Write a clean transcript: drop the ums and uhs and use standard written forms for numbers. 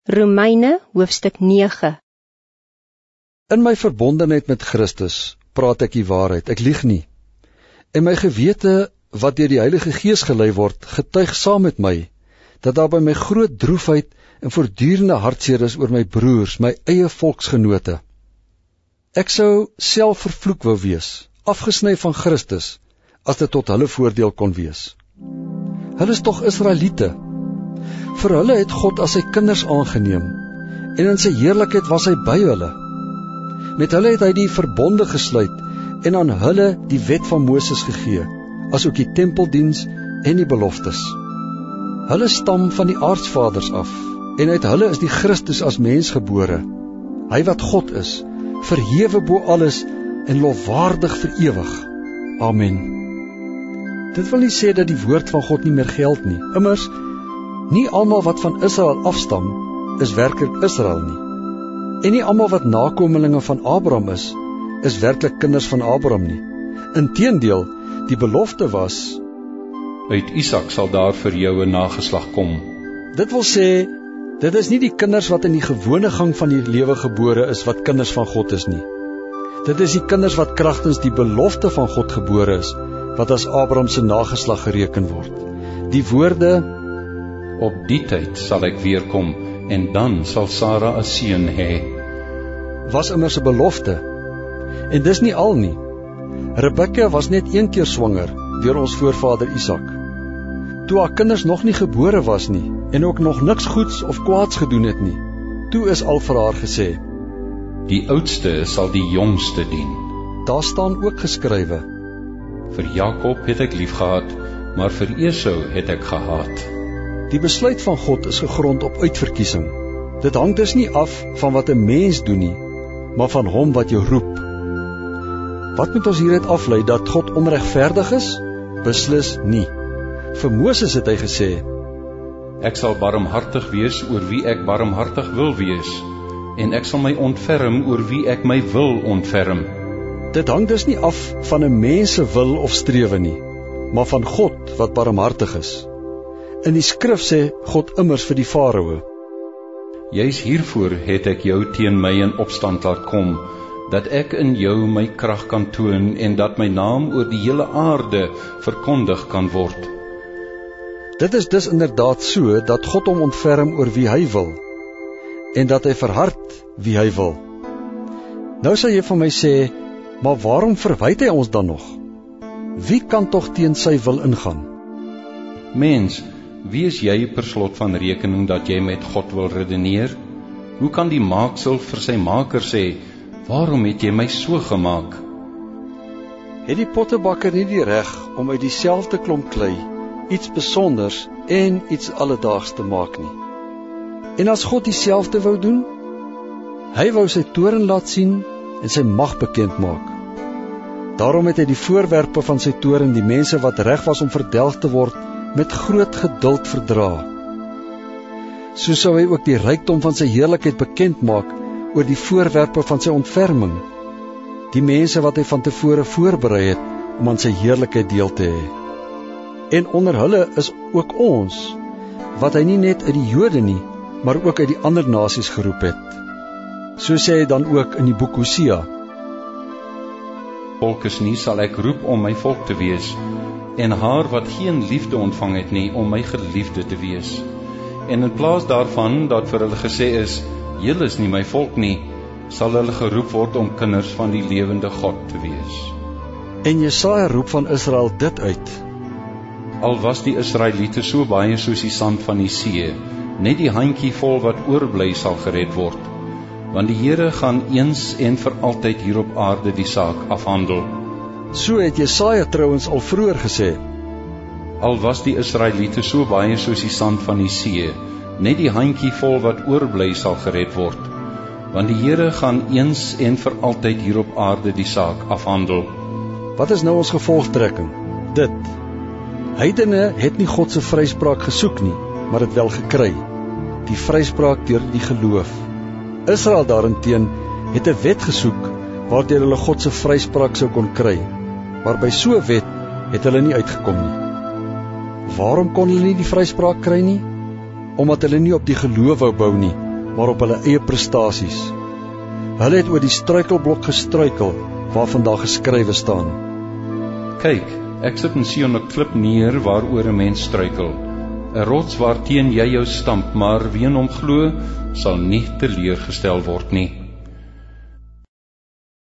Romeine hoofstuk 9. In my verbondenheid met Christus praat ek die waarheid, ek lieg nie. En my gewete, wat deur die Heilige Gees gelei word, getuig saam met my, dat daar by my groot droefheid en voortdurende hartseer is oor my broers, my eie volksgenote. Ek sou self vervloek wou wees, afgesny van Christus, as dit tot hulle voordeel kon wees. Hulle is tog Israeliete. Vir hulle het God as sy kinders aangeneem, en in sy heerlikheid was hy by hulle. Met hulle het hy die verbonde gesluit, en aan hulle die wet van Moses gegee, asook die tempeldiens en die beloftes. Hulle stam van die aartsvaders af, en uit hulle is die Christus as mens gebore. Hy wat God is, verhewe bo alles, en lofwaardig vir ewig. Amen. Dit wil nie sê dat die woord van God nie meer geld nie. Immers, nie almal wat van Israel afstam, is werklik Israel nie. En nie almal wat nakomelinge van Abraham is werklik kinders van Abraham nie. Inteendeel, die belofte was, uit Isak sal daar vir jou 'n nageslag kom. Dit wil sê, dit is nie die kinders wat in die gewone gang van die lewe gebore is, wat kinders van God is nie. Dit is die kinders wat kragtens die belofte van God gebore is, wat as Abraham se nageslag gereken word. Die woorde, op die tyd sal ek weerkom, en dan sal Sara 'n seun hê, was immers 'n belofte. En dis nie al nie. Rebekka was net een keer swanger, deur ons voorvader Isak. Toe haar kinders nog nie gebore was nie, en ook nog niks goeds of kwaads gedoen het nie, toe is al vir haar gesê, die oudste sal die jongste dien. Daar staan ook geskrywe, vir Jakob het ek lief gehad, maar vir Esau het ek gehaat. Die besluit van God is gegrond op uitverkiesing. Dit hang dus nie af van wat 'n mens doen nie, maar van hom wat jou roep. Wat moet ons hieruit aflei, dat God onregverdig is? Beslis nie. Vir Moses het hy gesê, ek sal barmhartig wees oor wie ek barmhartig wil wees, en ek sal my ontferm oor wie ek my wil ontferm. Dit hang dus nie af van 'n mens se wil of strewe nie, maar van God wat barmhartig is. In die skrif sê God immers vir die Farao, juis hiervoor het ek jou teen my in opstand laat kom, dat ek in jou my krag kan toon, en dat my naam oor die hele aarde verkondig kan word. Dit is dus inderdaad so, dat God hom ontferm oor wie hy wil, en dat hy verhard wie hy wil. Nou sal jy van my sê, maar waarom verwyd hy ons dan nog? Wie kan tog teen sy wil ingaan? Mens, wie is jy per slot van rekening dat jy met God wil redeneer? Hoe kan die maaksel vir sy maker sê, waarom het jy my so gemaak? Het die pottebakker nie die reg om uit dieselfde klomp klei iets besonders en iets alledaags te maak nie? En as God dieselfde wou doen, hy wou sy toorn laat sien en sy mag bekend maak. Daarom het hy die voorwerpe van sy toorn, die mense wat reg was om verdelg te word, met groot geduld verdra. So sou hy ook die rykdom van sy heerlikheid bekend maak oor die voorwerpe van sy ontferming, die mense wat hy van tevore voorberei het om aan sy heerlikheid deel te hê. En onder hulle is ook ons, wat hy nie net uit die Jode nie, maar ook uit die ander nasies geroep het. So sê hy dan ook in die boek Hosea, volkes nie sal ek roep om my volk te wees, en haar wat geen liefde ontvang het nie, om my geliefde te wees. En in plaas daarvan, dat vir hulle gesê is, julle is nie my volk nie, sal hulle geroep word om kinders van die lewende God te wees. En Jesaja roep van Israel dit uit, al was die Israeliete so baie soos die sand van die see, net die handjie vol wat oorbly sal gered word, want die Here gaan eens en vir altyd hier op aarde die saak afhandel. So het Jesaja trouwens al vroeër gesê, al was die Israeliete so baie soos die sand van die see, net die handjie vol wat oorbly sal gered word, want die Here gaan eens en vir altyd hier op aarde die saak afhandel. Wat is nou ons gevolgtrekking? Dit, heidene het nie God se vryspraak gesoek nie, maar het wel gekry, die vryspraak deur die geloof. Israel daarenteen het 'n wet gesoek, waardeur hulle God se vryspraak sou kon kry, maar by so 'n wet het hulle nie uitgekom nie. Waarom kon hulle nie die vryspraak kry nie? Omdat hulle nie op die geloof wou bou nie, maar op hulle eie prestasies. Hulle het oor die struikelblok gestruikel waarvan daar geskrywe staan: Kyk, ek sit in Sion 'n klip neer waaroor 'n mens struikel, 'n rots waarteen jy jou stamp, maar wie in hom glo, sal nie teleurgestel word nie.